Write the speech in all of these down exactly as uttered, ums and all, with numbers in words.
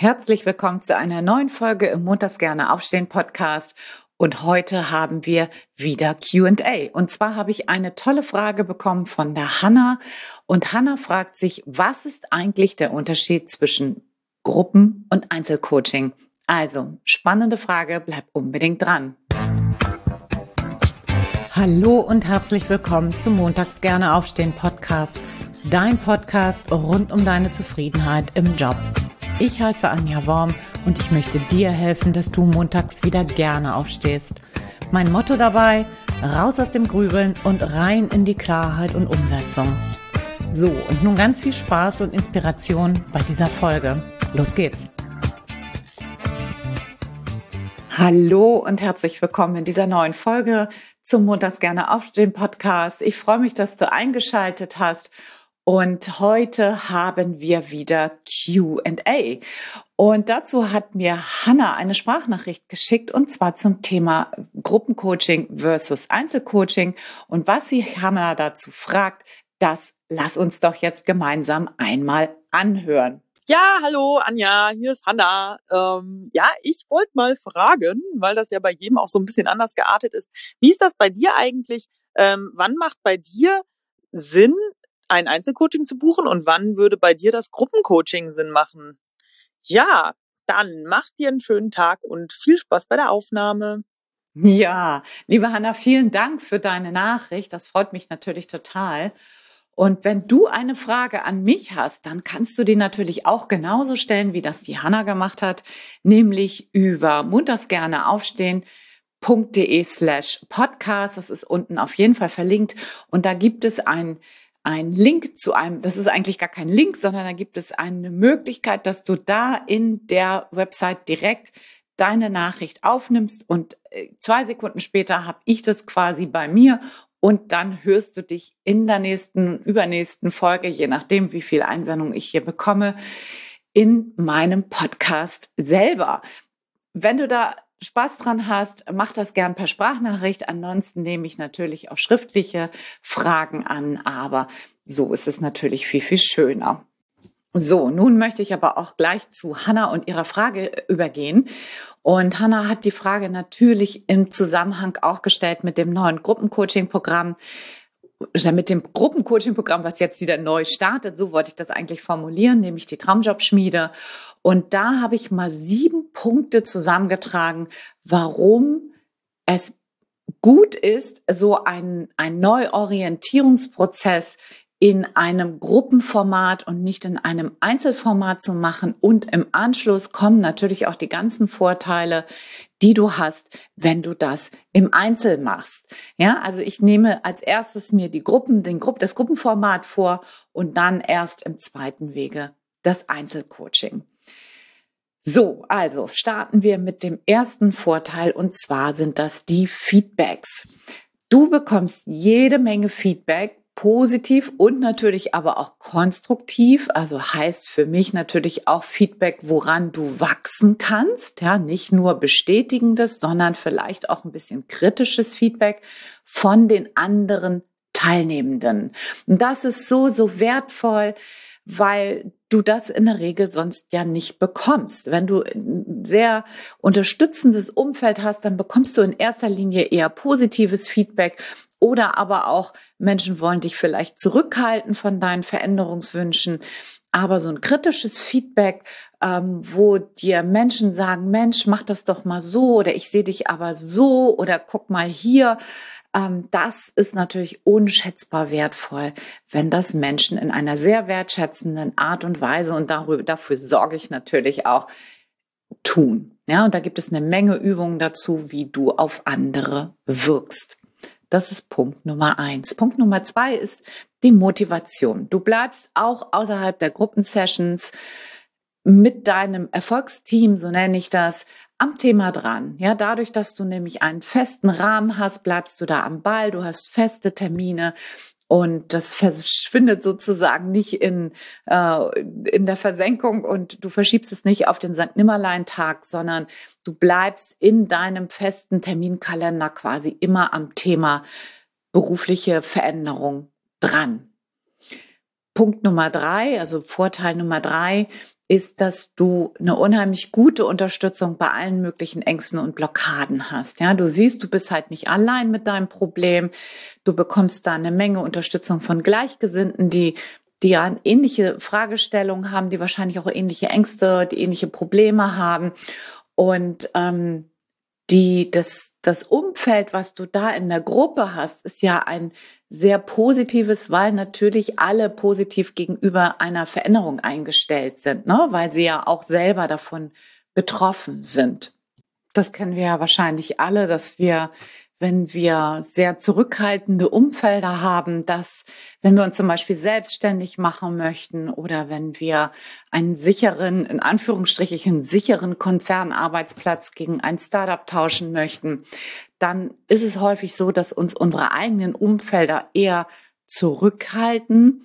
Herzlich willkommen zu einer neuen Folge im Montags gerne aufstehen Podcast. Und heute haben wir wieder Q und A. Und zwar habe ich eine tolle Frage bekommen von der Hanna. Und Hanna fragt sich, was ist eigentlich der Unterschied zwischen Gruppen- und Einzelcoaching? Also, spannende Frage, bleib unbedingt dran. Hallo und herzlich willkommen zum Montags gerne aufstehen Podcast. Dein Podcast rund um deine Zufriedenheit im Job. Ich heiße Anja Worm und ich möchte dir helfen, dass du montags wieder gerne aufstehst. Mein Motto dabei, raus aus dem Grübeln und rein in die Klarheit und Umsetzung. So, und nun ganz viel Spaß und Inspiration bei dieser Folge. Los geht's! Hallo und herzlich willkommen in dieser neuen Folge zum Montags gerne aufstehen Podcast. Ich freue mich, dass du eingeschaltet hast. Und heute haben wir wieder Q und A. Und dazu hat mir Hanna eine Sprachnachricht geschickt, und zwar zum Thema Gruppencoaching versus Einzelcoaching. Und was sie Hanna dazu fragt, das lass uns doch jetzt gemeinsam einmal anhören. Ja, hallo Anja, hier ist Hanna. Ähm, ja, ich wollte mal fragen, weil das ja bei jedem auch so ein bisschen anders geartet ist. Wie ist das bei dir eigentlich? Ähm, wann macht bei dir Sinn, ein Einzelcoaching zu buchen, und wann würde bei dir das Gruppencoaching Sinn machen? Ja, dann mach dir einen schönen Tag und viel Spaß bei der Aufnahme. Ja, liebe Hanna, vielen Dank für deine Nachricht. Das freut mich natürlich total. Und wenn du eine Frage an mich hast, dann kannst du die natürlich auch genauso stellen, wie das die Hanna gemacht hat, nämlich über montags gerne aufstehen punkt de slash podcast. Das ist unten auf jeden Fall verlinkt. Und da gibt es ein Ein Link zu einem, das ist eigentlich gar kein Link, sondern da gibt es eine Möglichkeit, dass du da in der Website direkt deine Nachricht aufnimmst, und zwei Sekunden später habe ich das quasi bei mir, und dann hörst du dich in der nächsten, übernächsten Folge, je nachdem, wie viel Einsendung ich hier bekomme, in meinem Podcast selber. Wenn du da Spaß dran hast, mach das gern per Sprachnachricht. Ansonsten nehme ich natürlich auch schriftliche Fragen an, aber so ist es natürlich viel, viel schöner. So, nun möchte ich aber auch gleich zu Hanna und ihrer Frage übergehen. Und Hanna hat die Frage natürlich im Zusammenhang auch gestellt mit dem neuen Gruppencoaching-Programm, oder mit dem Gruppencoaching-Programm, was jetzt wieder neu startet. So wollte ich das eigentlich formulieren, nämlich die Traumjob-Schmiede. Und da habe ich mal sieben Punkte zusammengetragen, warum es gut ist, so ein, ein Neuorientierungsprozess in einem Gruppenformat und nicht in einem Einzelformat zu machen. Und im Anschluss kommen natürlich auch die ganzen Vorteile, die du hast, wenn du das im Einzel machst. Ja, also ich nehme als erstes mir die Gruppen, den Grupp, das Gruppenformat vor und dann erst im zweiten Wege das Einzelcoaching. So, also starten wir mit dem ersten Vorteil, und zwar sind das die Feedbacks. Du bekommst jede Menge Feedback, positiv und natürlich aber auch konstruktiv, also heißt für mich natürlich auch Feedback, woran du wachsen kannst, ja, nicht nur bestätigendes, sondern vielleicht auch ein bisschen kritisches Feedback von den anderen Teilnehmenden. Und das ist so, so wertvoll, weil du das in der Regel sonst ja nicht bekommst. Wenn du ein sehr unterstützendes Umfeld hast, dann bekommst du in erster Linie eher positives Feedback, oder aber auch Menschen wollen dich vielleicht zurückhalten von deinen Veränderungswünschen. Aber so ein kritisches Feedback, ähm, wo dir Menschen sagen, Mensch, mach das doch mal so, oder ich sehe dich aber so, oder guck mal hier, ähm, das ist natürlich unschätzbar wertvoll, wenn das Menschen in einer sehr wertschätzenden Art und Weise, und darüber, dafür sorge ich natürlich auch, tun. Ja, und da gibt es eine Menge Übungen dazu, wie du auf andere wirkst. Das ist Punkt Nummer eins. Punkt Nummer zwei ist die Motivation. Du bleibst auch außerhalb der Gruppensessions mit deinem Erfolgsteam, so nenne ich das, am Thema dran. Ja, dadurch, dass du nämlich einen festen Rahmen hast, bleibst du da am Ball. Du hast feste Termine. Und das verschwindet sozusagen nicht in, äh, in der Versenkung, und du verschiebst es nicht auf den Sankt Nimmerlein-Tag, sondern du bleibst in deinem festen Terminkalender quasi immer am Thema berufliche Veränderung dran. Punkt Nummer drei, also Vorteil Nummer drei, ist, dass du eine unheimlich gute Unterstützung bei allen möglichen Ängsten und Blockaden hast. Ja, du siehst, du bist halt nicht allein mit deinem Problem. Du bekommst da eine Menge Unterstützung von Gleichgesinnten, die die ja eine ähnliche Fragestellung haben, die wahrscheinlich auch ähnliche Ängste, die ähnliche Probleme haben. Und ähm, die das das Umfeld, was du da in der Gruppe hast, ist ja ein sehr positives, weil natürlich alle positiv gegenüber einer Veränderung eingestellt sind, ne? Weil sie ja auch selber davon betroffen sind. Das kennen wir ja wahrscheinlich alle, dass wir, wenn wir sehr zurückhaltende Umfelder haben, dass, wenn wir uns zum Beispiel selbstständig machen möchten oder wenn wir einen sicheren, in Anführungsstrichen sicheren Konzernarbeitsplatz gegen ein Startup tauschen möchten, dann ist es häufig so, dass uns unsere eigenen Umfelder eher zurückhalten.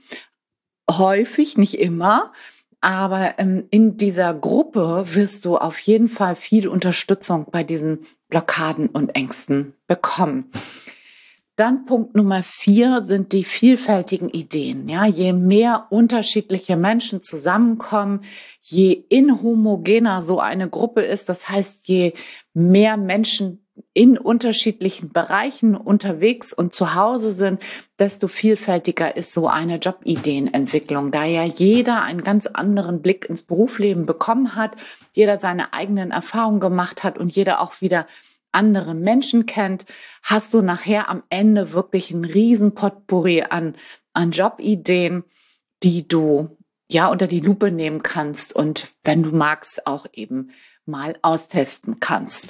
Häufig, nicht immer. Aber ähm, in dieser Gruppe wirst du auf jeden Fall viel Unterstützung bei diesen Blockaden und Ängsten bekommen. Dann Punkt Nummer vier sind die vielfältigen Ideen. Ja, je mehr unterschiedliche Menschen zusammenkommen, je inhomogener so eine Gruppe ist, das heißt, je mehr Menschen in unterschiedlichen Bereichen unterwegs und zu Hause sind, desto vielfältiger ist so eine Jobideenentwicklung, da ja jeder einen ganz anderen Blick ins Berufsleben bekommen hat, jeder seine eigenen Erfahrungen gemacht hat und jeder auch wieder andere Menschen kennt, hast du nachher am Ende wirklich einen riesen Potpourri an, an Jobideen, die du ja unter die Lupe nehmen kannst und wenn du magst auch eben mal austesten kannst.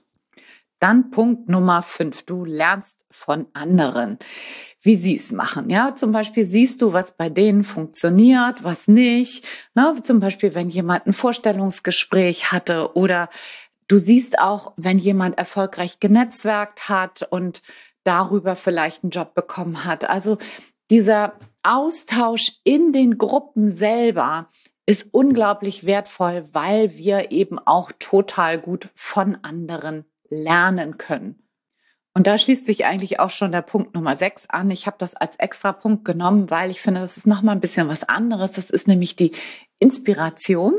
Dann Punkt Nummer fünf. Du lernst von anderen, wie sie es machen. Ja, zum Beispiel siehst du, was bei denen funktioniert, was nicht. Ne? Zum Beispiel, wenn jemand ein Vorstellungsgespräch hatte oder du siehst auch, wenn jemand erfolgreich genetzwerkt hat und darüber vielleicht einen Job bekommen hat. Also dieser Austausch in den Gruppen selber ist unglaublich wertvoll, weil wir eben auch total gut von anderen lernen können. Und da schließt sich eigentlich auch schon der Punkt Nummer sechs an. Ich habe das als extra Punkt genommen, weil ich finde, das ist nochmal ein bisschen was anderes. Das ist nämlich die Inspiration.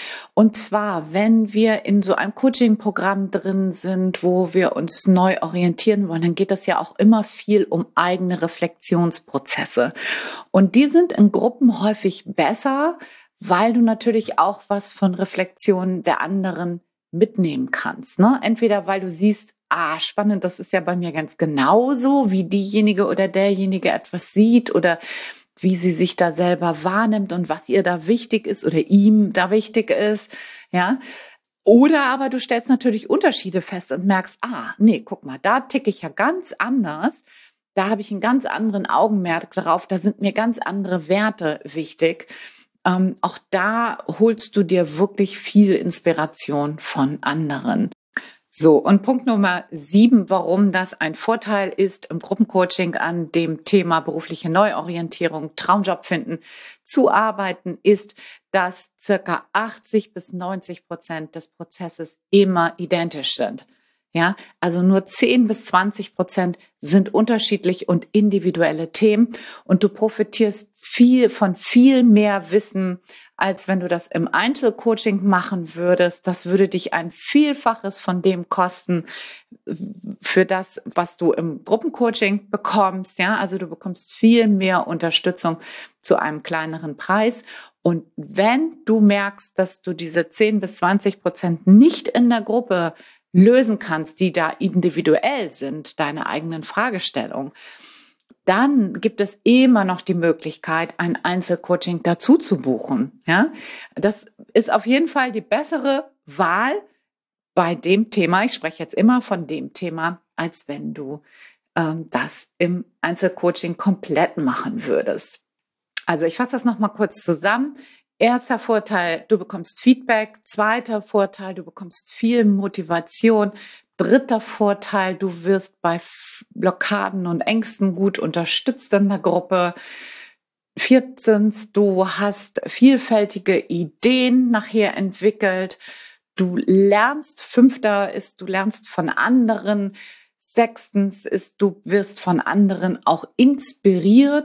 Und zwar, wenn wir in so einem Coaching-Programm drin sind, wo wir uns neu orientieren wollen, dann geht es ja auch immer viel um eigene Reflexionsprozesse. Und die sind in Gruppen häufig besser, weil du natürlich auch was von Reflexionen der anderen mitnehmen kannst. Ne? Entweder weil du siehst, ah, spannend, das ist ja bei mir ganz genauso, wie diejenige oder derjenige etwas sieht oder wie sie sich da selber wahrnimmt und was ihr da wichtig ist oder ihm da wichtig ist, ja. Oder aber du stellst natürlich Unterschiede fest und merkst, ah, nee, guck mal, da ticke ich ja ganz anders, da habe ich einen ganz anderen Augenmerk drauf, da sind mir ganz andere Werte wichtig. Ähm, auch da holst du dir wirklich viel Inspiration von anderen. So, und Punkt Nummer sieben, warum das ein Vorteil ist, im Gruppencoaching an dem Thema berufliche Neuorientierung, Traumjob finden, zu arbeiten, ist, dass circa achtzig bis neunzig Prozent des Prozesses immer identisch sind. Ja, also nur zehn bis zwanzig Prozent sind unterschiedlich und individuelle Themen und du profitierst viel von viel mehr Wissen, als wenn du das im Einzelcoaching machen würdest. Das würde dich ein Vielfaches von dem kosten für das, was du im Gruppencoaching bekommst. Ja, also du bekommst viel mehr Unterstützung zu einem kleineren Preis. Und wenn du merkst, dass du diese zehn bis zwanzig Prozent nicht in der Gruppe lösen kannst, die da individuell sind, deine eigenen Fragestellungen, dann gibt es immer noch die Möglichkeit, ein Einzelcoaching dazu zu buchen. Ja, das ist auf jeden Fall die bessere Wahl bei dem Thema. Ich spreche jetzt immer von dem Thema, als wenn du ähm, das im Einzelcoaching komplett machen würdest. Also ich fasse das nochmal kurz zusammen. Erster Vorteil, du bekommst Feedback. Zweiter Vorteil, du bekommst viel Motivation. Dritter Vorteil, du wirst bei Blockaden und Ängsten gut unterstützt in der Gruppe. Viertens, du hast vielfältige Ideen nachher entwickelt. Du lernst. Fünfter ist, du lernst von anderen. Sechstens ist, du wirst von anderen auch inspiriert.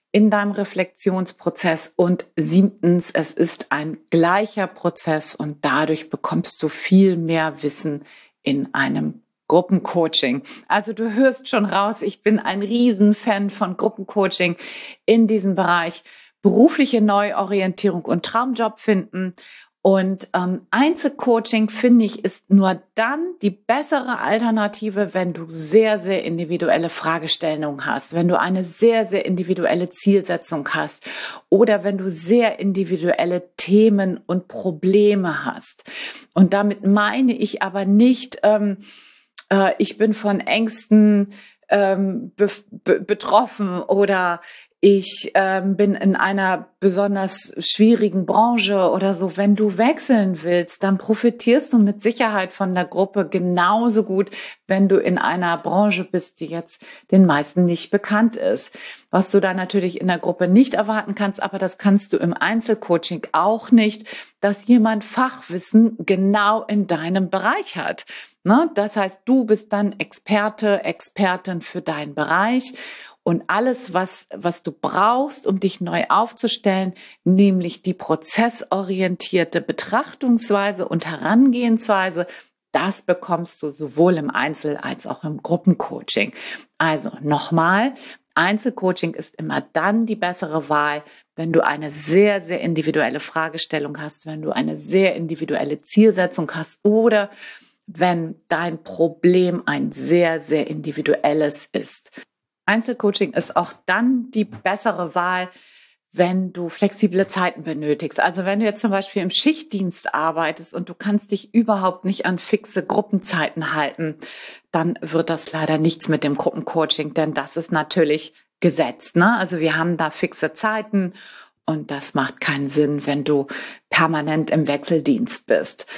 in deinem Reflexionsprozess. Und siebtens, es ist ein gleicher Prozess und dadurch bekommst du viel mehr Wissen in einem Gruppencoaching. Also du hörst schon raus, ich bin ein Riesenfan von Gruppencoaching in diesem Bereich berufliche Neuorientierung und Traumjob finden. Und ähm, Einzelcoaching, finde ich, ist nur dann die bessere Alternative, wenn du sehr, sehr individuelle Fragestellungen hast, wenn du eine sehr, sehr individuelle Zielsetzung hast oder wenn du sehr individuelle Themen und Probleme hast. Und damit meine ich aber nicht, ähm, äh, ich bin von Ängsten ähm, be- be- betroffen oder ich ähm, bin in einer besonders schwierigen Branche oder so. Wenn du wechseln willst, dann profitierst du mit Sicherheit von der Gruppe genauso gut, wenn du in einer Branche bist, die jetzt den meisten nicht bekannt ist. Was du da natürlich in der Gruppe nicht erwarten kannst, aber das kannst du im Einzelcoaching auch nicht, dass jemand Fachwissen genau in deinem Bereich hat. Ne? Das heißt, du bist dann Experte, Expertin für deinen Bereich. Und alles, was, was du brauchst, um dich neu aufzustellen, nämlich die prozessorientierte Betrachtungsweise und Herangehensweise, das bekommst du sowohl im Einzel- als auch im Gruppencoaching. Also nochmal, Einzelcoaching ist immer dann die bessere Wahl, wenn du eine sehr, sehr individuelle Fragestellung hast, wenn du eine sehr individuelle Zielsetzung hast oder wenn dein Problem ein sehr, sehr individuelles ist. Einzelcoaching ist auch dann die bessere Wahl, wenn du flexible Zeiten benötigst. Also wenn du jetzt zum Beispiel im Schichtdienst arbeitest und du kannst dich überhaupt nicht an fixe Gruppenzeiten halten, dann wird das leider nichts mit dem Gruppencoaching, denn das ist natürlich gesetzt, ne? Also wir haben da fixe Zeiten und das macht keinen Sinn, wenn du permanent im Wechseldienst bist.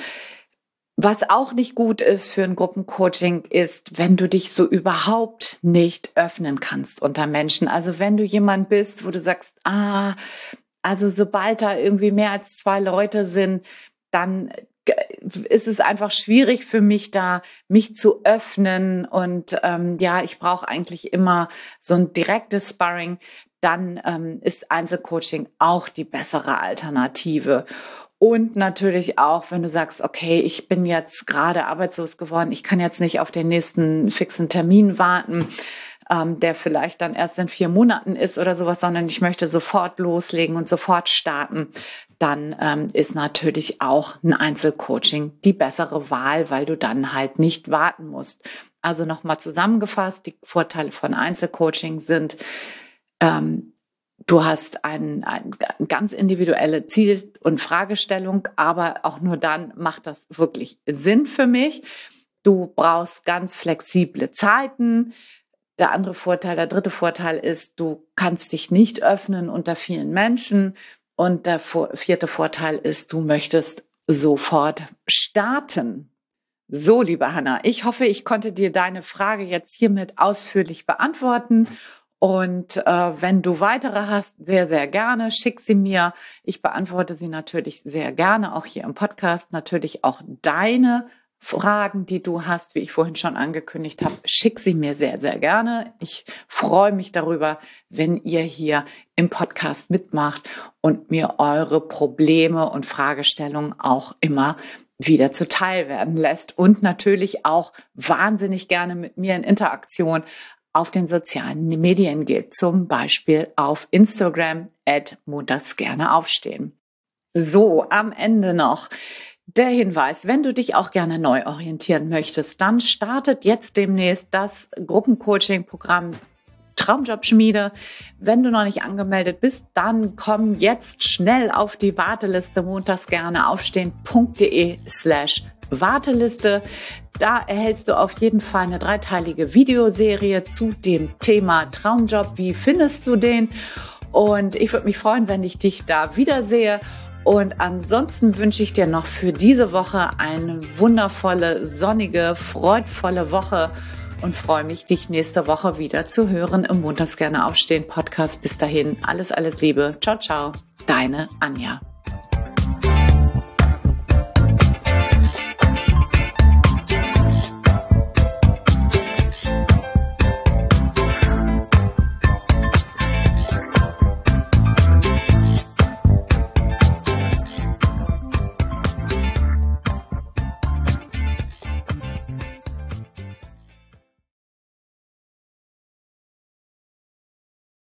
Was auch nicht gut ist für ein Gruppencoaching ist, wenn du dich so überhaupt nicht öffnen kannst unter Menschen. Also wenn du jemand bist, wo du sagst, ah, also sobald da irgendwie mehr als zwei Leute sind, dann ist es einfach schwierig für mich da, mich zu öffnen und ähm, ja, ich brauche eigentlich immer so ein direktes Sparring, dann ähm, ist Einzelcoaching auch die bessere Alternative. Und natürlich auch, wenn du sagst, okay, ich bin jetzt gerade arbeitslos geworden, ich kann jetzt nicht auf den nächsten fixen Termin warten, ähm, der vielleicht dann erst in vier Monaten ist oder sowas, sondern ich möchte sofort loslegen und sofort starten, dann ähm, ist natürlich auch ein Einzelcoaching die bessere Wahl, weil du dann halt nicht warten musst. Also nochmal zusammengefasst, die Vorteile von Einzelcoaching sind, ähm, du hast ein, ein ganz individuelle Ziel- und Fragestellung, aber auch nur dann macht das wirklich Sinn für mich. Du brauchst ganz flexible Zeiten. Der andere Vorteil, der dritte Vorteil ist, du kannst dich nicht öffnen unter vielen Menschen. Und der vierte Vorteil ist, du möchtest sofort starten. So, liebe Hanna, ich hoffe, ich konnte dir deine Frage jetzt hiermit ausführlich beantworten. Und äh, wenn du weitere hast, sehr, sehr gerne, schick sie mir. Ich beantworte sie natürlich sehr gerne, auch hier im Podcast. Natürlich auch deine Fragen, die du hast, wie ich vorhin schon angekündigt habe, schick sie mir sehr, sehr gerne. Ich freue mich darüber, wenn ihr hier im Podcast mitmacht und mir eure Probleme und Fragestellungen auch immer wieder zuteil werden lässt und natürlich auch wahnsinnig gerne mit mir in Interaktion auf den sozialen Medien geht, zum Beispiel auf Instagram at montags gerne aufstehen. So, am Ende noch der Hinweis, wenn du dich auch gerne neu orientieren möchtest, dann startet jetzt demnächst das Gruppencoaching-Programm Traumjobschmiede. Wenn du noch nicht angemeldet bist, dann komm jetzt schnell auf die Warteliste montags gerne aufstehen.de slash Warteliste. Da erhältst du auf jeden Fall eine dreiteilige Videoserie zu dem Thema Traumjob. Wie findest du den? Und ich würde mich freuen, wenn ich dich da wiedersehe. Und ansonsten wünsche ich dir noch für diese Woche eine wundervolle, sonnige, freudvolle Woche und freue mich, dich nächste Woche wieder zu hören im Montags gerne aufstehen Podcast. Bis dahin, alles, alles Liebe. Ciao, ciao. Deine Anja.